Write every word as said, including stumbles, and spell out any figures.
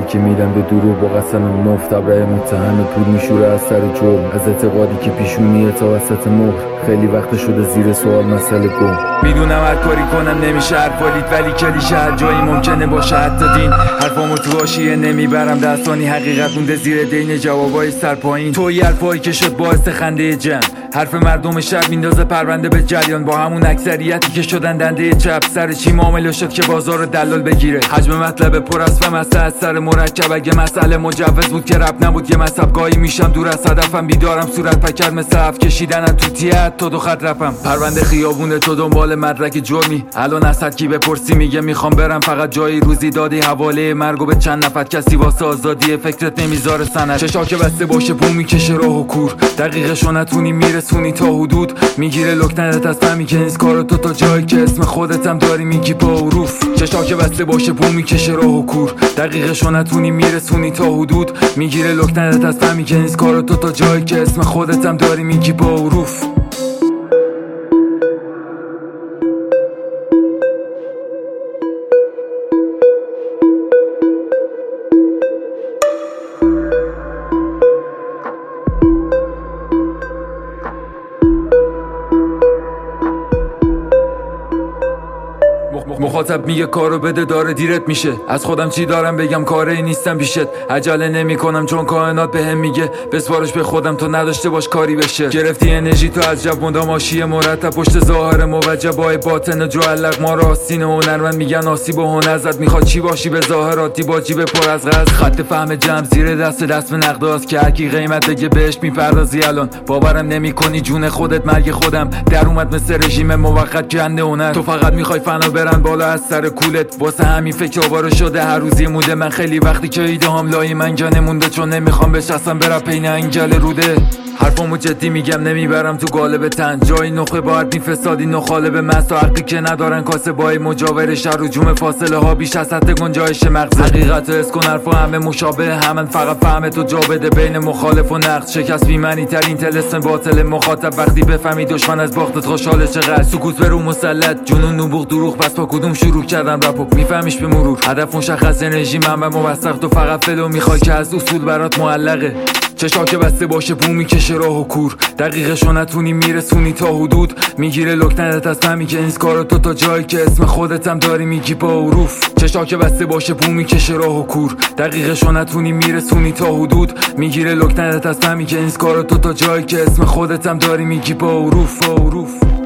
که میرن به دروغ با قسم مفت. ابره متهم پول میشوره از سر جرم، از اعتقادی که پیشونیه تا وسط مهر. خیلی وقت شده زیر سوال مسئله گم. میدونم هر کاری کنم نمیشه حرفالید، ولی کلیشه هر جایی ممکنه باشه حتی دین. حرفامو تو حاشیه نمیبرم دستانی، حقیقت مونده زیر دین جوابای سر پایین. توی حرفایی که شد باعث خنده جمع، حرف مردم شب میندازه پرونده به جریان. با همون اکثریتی که شدن دنده چپ، سر چی معامله شد که بازار دلال بگیره. حجم مطلب پر است و مسئله از سر مرکب. اگه مسئله مجوز بود که رپ نبود یه مذهب، گاهی میشم دور از هدفم، بیدارم صورت پکر مثل هف کشیدنم تو تیت تا دو خط رپم. پرونده خیابونه تو دنبال مدرک جرمی، الان از هر کی بپرسی میگه میخوام برم فقط جایی روزی دادی حواله مرگو به چند نفر. کسی واسه آزادی فکرت نمیذاره سند، چشا که بسته باشه بو میکشه راه و کور. دقیقشو نتونی میرسونی تا حدود، میگیره لکنت از فهمی که نیست کار تو تا جایی که اسم خودتم داری میگی با حروف. چشا که بسته باشه بو میکشه راه و کور. دقیقشو نتونی میرسونی تا حدود، میگیره لکنت از فهمی که نیست کار تو تا جایی که اسم خودتم داری میگی با حروف. مخاطب میگه کارو بده داره دیرت میشه، از خودم چی دارم بگم کاری نیستم بیشت. عجله نمی کنم چون کائنات بهم میگه بسپارش به خودم تو نداشته باش کاری بشه. گرفتی انرژی تو از جب مداماشی مرتب، پشت ظاهر موجبای باطن جو علق ما راستین هنرمند میگن آسیب و هنر زد. میخواد چی باشی به ظاهراتی با جیب پر از غز. خط فهم جمع زیر دست دست به نقداست که هرکی قیمت بگه بهش میپردازی. الان باورم نمیکنی جون خودت مرگ خودم در اومد مثل رژیم موقت کنده هنر. تو فقط میخوای فنا برن بالا از سر کولت، واسه همین فکر آوارو شده هر روزی موده. من خیلی وقتی که ایده هم لای من جا نمونده، چون نمیخوام بشستم برم پین انگل روده. حرفامو جدی میگم نمیبرم تو قالب تن، جای نخه با حرفی فسادی نخاله به مست و حقی که ندارن کاسه بای مجاور شهر. هجوم فاصله ها بیش از حد گنجایش مغز. حقیقت حس کن حرفا همه مشابه همن، فقط فهم تو جا بده بین مخالف و نقد. شکست بی‌معنی ترین طلسم باطل مخاطب، وقتی بفهمی دشمن از باختت خوشحال چقدر. سکوت به رو مسلط جنون نبوغ دروغ، پس با کدوم شروع کردم رپو میفهمیش به مرور. هدف مشخص انرژی منبع موثق، تو فقط فلو میخوای که از اصول برات معلقه. چشا که بسته باشه بو میکشه راه و کور. دقیقشو نتونی میرسونی تا حدود، میگیره لکنت از فهمی که نیست کار تو تا جایی که اسم خودتم داری میگی با حروف. چشا که بسته باشه بو میکشه راه و کور. دقیقشو نتونی میرسونی تا حدود، میگیره لکنت از فهمی که نیست کار تو تا جایی که اسم خودتم داری میگی با حروف.